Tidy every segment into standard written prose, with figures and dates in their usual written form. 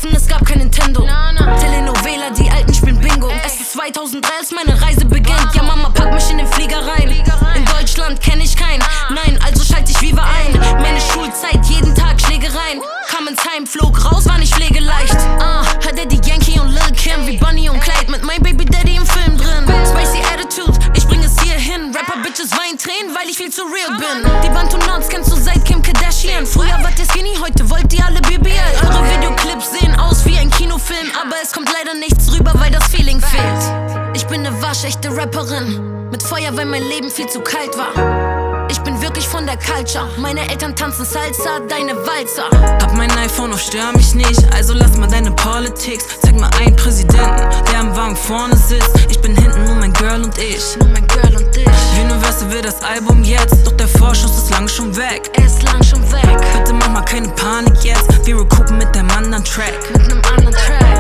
offen, es gab kein Nintendo. Telenovela, die Alten spielen Bingo. Es ist 2003, als meine Reise beginnt. Ja, Mama, pack mich in den Flieger rein. In Deutschland kenn ich keinen. Nein, also schalte ich Viva ein. Meine Schulzeit, jeden Tag Schlägereien. Kam ins Heim, flog raus, war nicht pflegeleicht. Hat Daddy Yankee und Lil Kim wie Bonnie und Clyde mit My Baby Daddy im Film drin. Spicy Attitude, ich bring es hier hin. Rapper-Bitches weinen Tränen, weil ich viel zu real bin. Die Bantonauts kennst du seit Kim Kardashian. Früher wart ihr skinny, heute wollt ihr alle BBL. Eure Videoclips sehen aus wie ein Kinofilm, aber es kommt leider nichts rüber, weil das Feeling fehlt. Ich bin ne waschechte Rapperin, mit Feuer, weil mein Leben viel zu kalt war. Ich bin wirklich von der Culture, meine Eltern tanzen Salsa, deine Walzer. Hab mein iPhone, doch stör mich nicht, also lass mal deine Politics. Zeig mir einen Präsidenten, der am Wagen vorne sitzt. Ich bin hinten, nur mein Girl und ich. Nur mein Girl und ich. Universal will das Album jetzt, doch der Vorschuss ist lang schon weg. Er ist lang schon weg. Bitte mach mal keine Panik jetzt, wir recoupen mit dem anderen Track. Mit nem anderen Track.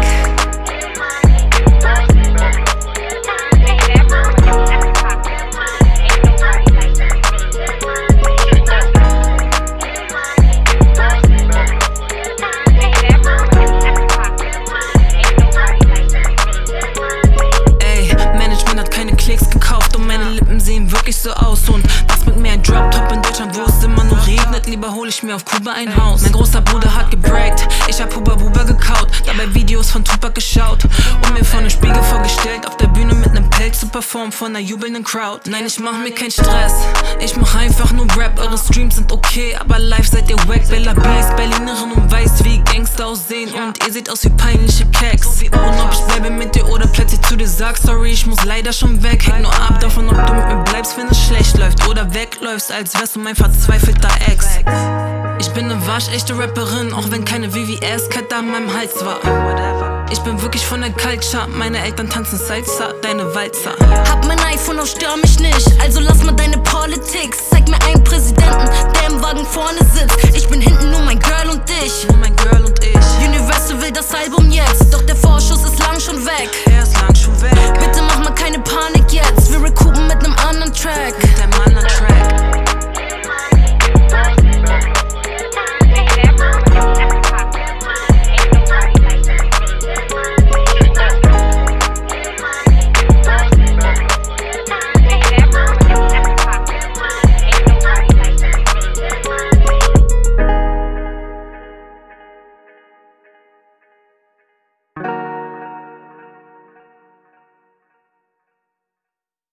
Gekauft und meine Lippen sehen wirklich so aus. Und was mit mir ein Drop-Top in Deutschland, wo es immer nur regnet. Lieber hol ich mir auf Kuba ein Haus. Mein großer Bruder hat gebreakt, ich hab Huba Buba gekaut. Dabei Videos von Tupac geschaut und mir vor nem Spiegel vorgestellt, auf der Bühne mit nem Pelz zu performen vor einer jubelnden Crowd. Nein, ich mach mir keinen Stress, ich mach einfach nur Rap. Eure Streams sind okay, aber live seid ihr wack. Bella B ist Berlinerin und weiß, wie Gangster aussehen. Und ihr seht aus wie peinliche Keks. Und ob ich bleibe mit dir oder plötzlich zu dir sag sorry, ich muss leider schon weg. Hängt nur ab davon, ob du mit mir bleibst, wenn es schlecht läuft, oder wegläufst, als wärst du mein verzweifelter Ex. Ich bin ne waschechte Rapperin, auch wenn keine VVS-Kette an meinem Hals war. Ich bin wirklich von der Culture, meine Eltern tanzen Salsa, deine Walzer. Hab mein iPhone, auch stör mich nicht, also lass mal deine Politics. Zeig mir einen Präsidenten, der im Wagen vorne sitzt. Ich bin hinten, nur mein Girl und ich. Nur mein Girl und ich. Universal will das Album jetzt, doch der Vorschuss ist lang schon weg.